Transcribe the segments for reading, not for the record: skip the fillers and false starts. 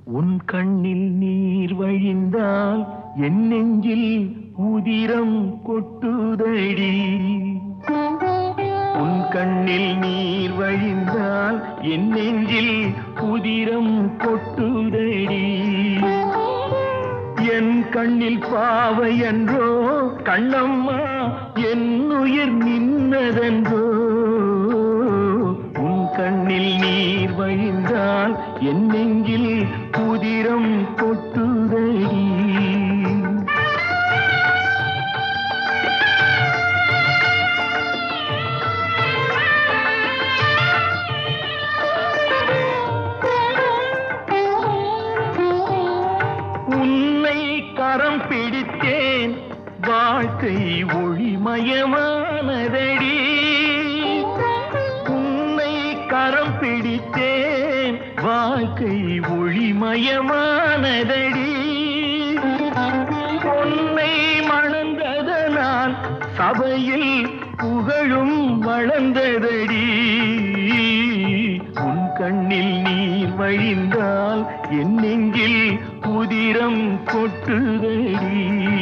உன் கண்ணில் நீர் வழிந்தால் என் நெஞ்சில் உதிரம் கொட்டுதடி. உன் கண்ணில் நீர் வழிந்தால் என் நெஞ்சில் உதிரம் கொட்டுதடி. என் கண்ணில் பாவை என்றோ கண்ணம்மா என் உயிர் நின்னதென்றோ. உன் கண்ணில் நீர் வழிந்தால் என் நெஞ்சில் உதிரம் கொட்டுதடி. உன்னை கரம் பிடித்தேன் வாழ்க்கை ஒளிமயமானதடி. உன்னை கரம் பிடித்தேன் வாழ்க்கை ஒளிமயமானதடி. உன்னை மணந்ததனால் சபையில் புகழும் வளர்ந்ததடி. உன் கண்ணில் நீர் வழிந்தால் என் நெஞ்சில் உதிரம் கொட்டுதடி.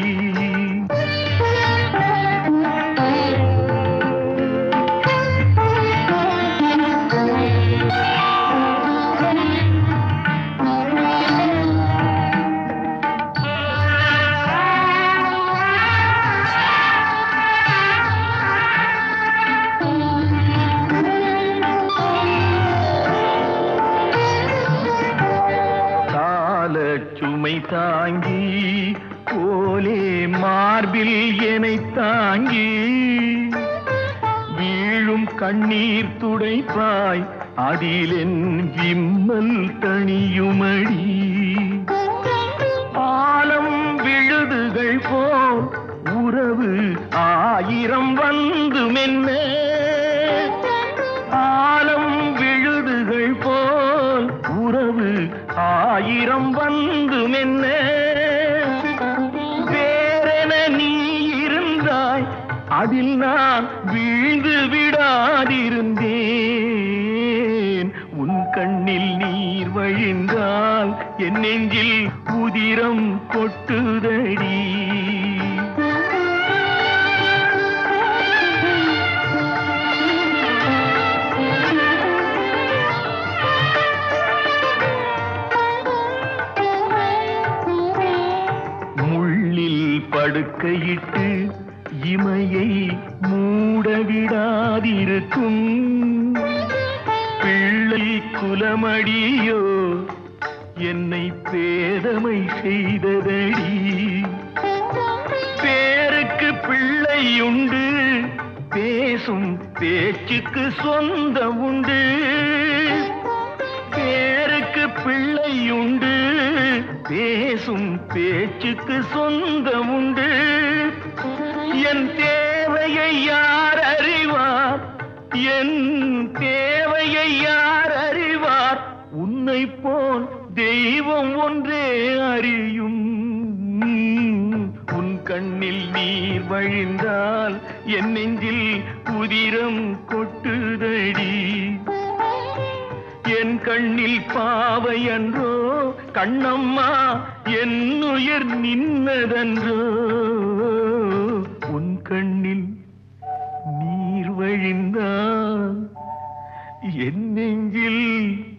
சுமை தாங்கி போலே மார்பில் என்னை தாங்கி வீழும் கண்ணீர் துடைப்பாய் அதில் என் விம்மல் தணியுமடி. ஆலம் விழுதுகள் போல் உறவு ஆயிரம் வந்துமென்ன. ஆலம் விழுதுகள் போல் உறவு ஆயிரம் வந்துமென்ன. வேறென நீ இருந்தாய் அதில் நான் வீழ்ந்து விடாதிருந்தேன். உன் கண்ணில் நீர் வழிந்தால் என் நெஞ்சில் உதிரம் கொட்டுதடி. படுக்கையிட்டு இமையை மூடவிடாதிருக்கும் பிள்ளை குலமடியோ என்னை பேதமை செய்ததடி. பேருக்கு பிள்ளை உண்டு பேசும் பேச்சுக்கு சொந்தம் உண்டு. பேருக்கு பிள்ளை உண்டு பேசும் பேச்சுக்கு சொந்தம் உண்டு. என் தேவையை யார் அறிவார்? என் தேவையை யார் அறிவார்? உன்னை போல் தெய்வம் ஒன்றே அறியும். உன் கண்ணில் நீர் வழிந்தால் என் நெஞ்சில் உதிரம் கொட்டுதடி. என் கண்ணில் பாவை என்றோ கண்ணம்மா என் உயிர் நின்னதென்றோ. உன் கண்ணில் நீர் வழிந்தால் என் நெஞ்சில்